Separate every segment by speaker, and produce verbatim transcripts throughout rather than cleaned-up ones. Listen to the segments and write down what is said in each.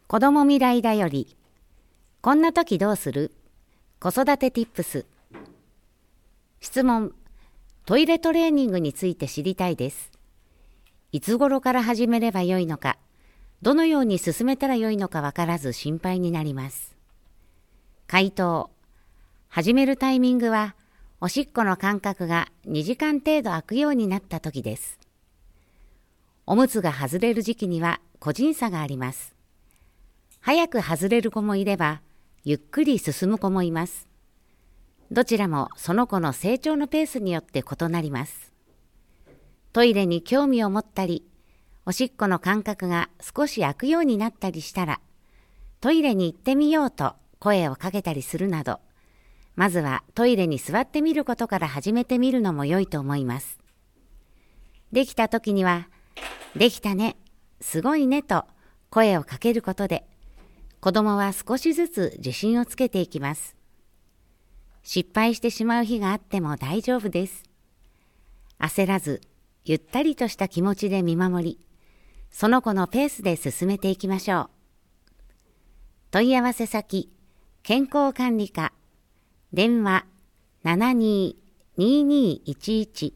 Speaker 1: 子ども未来だより、こんな時どうする？子育てティップス。質問、トイレトレーニングについて知りたいです。いつ頃から始めればよいのか、どのように進めたらよいのかわからず心配になります。回答、始めるタイミングは、おしっこの間隔がにじかん程度空くようになった時です。おむつが外れる時期には個人差があります。早く外れる子もいれば、ゆっくり進む子もいます。どちらもその子の成長のペースによって異なります。トイレに興味を持ったり、おしっこの間隔が少し空くようになったりしたら、トイレに行ってみようと声をかけたりするなど、まずはトイレに座ってみることから始めてみるのも良いと思います。できた時には、できたね、すごいねと声をかけることで、子供は少しずつ自信をつけていきます。失敗してしまう日があっても大丈夫です。焦らず、ゆったりとした気持ちで見守り、その子のペースで進めていきましょう。問い合わせ先、健康管理課、電話 ななにーにーにーいちいち。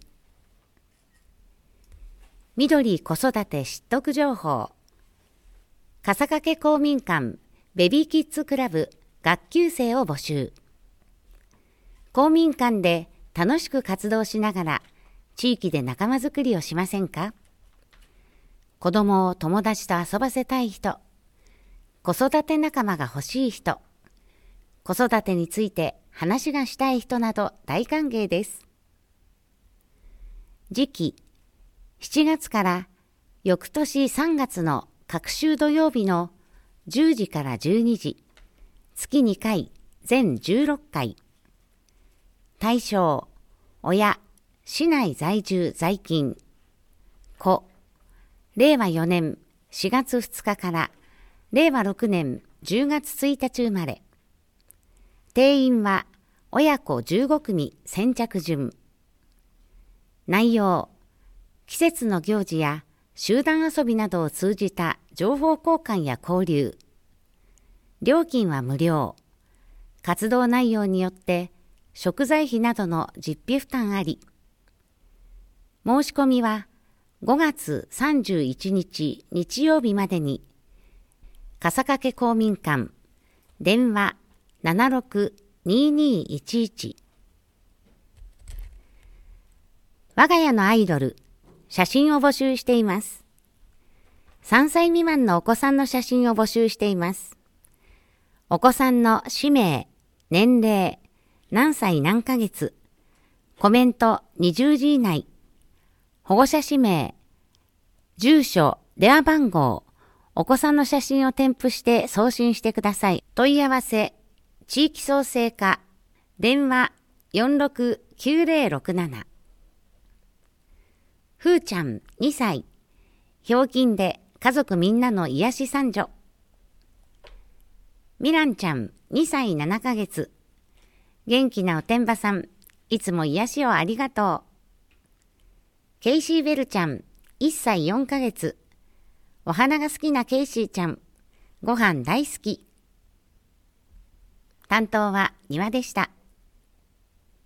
Speaker 1: 緑子育て知得情報。笠掛公民館ベビーキッズクラブ学級生を募集。公民館で楽しく活動しながら地域で仲間づくりをしませんか？子供を友達と遊ばせたい人、子育て仲間が欲しい人、子育てについて話がしたい人など大歓迎です。次期しちがつから翌年さんがつの各週土曜日のじゅうじからじゅうにじ、月にかい、全じゅうろっかい。対象、親、市内在住在勤。子、れいわよねんしがつふつかかられいわろくねんじゅうがつついたち生まれ。定員は親子じゅうごくみ先着順。内容、季節の行事や集団遊びなどを通じた情報交換や交流。料金は無料。活動内容によって食材費などの実費負担あり。申し込みはごがつさんじゅういちにち日曜日までに、笠掛公民館、電話 ななろくにーにーいちいち。我が家のアイドル、写真を募集しています。さんさい未満のお子さんの写真を募集しています。お子さんの氏名、年齢、何歳何ヶ月、コメントにじゅうじ以内、保護者氏名、住所、電話番号、お子さんの写真を添付して送信してください。問い合わせ、地域創生課、電話よんろくきゅうぜろろくなな。ふーちゃんにさい、ひょうきんで家族みんなの癒し三女。みらんちゃんにさいななかげつ、元気なおてんばさん、いつも癒しをありがとう。ケイシーベルちゃんいっさいよんかげつ、お花が好きなケイシーちゃん、ご飯大好き。担当は庭でした。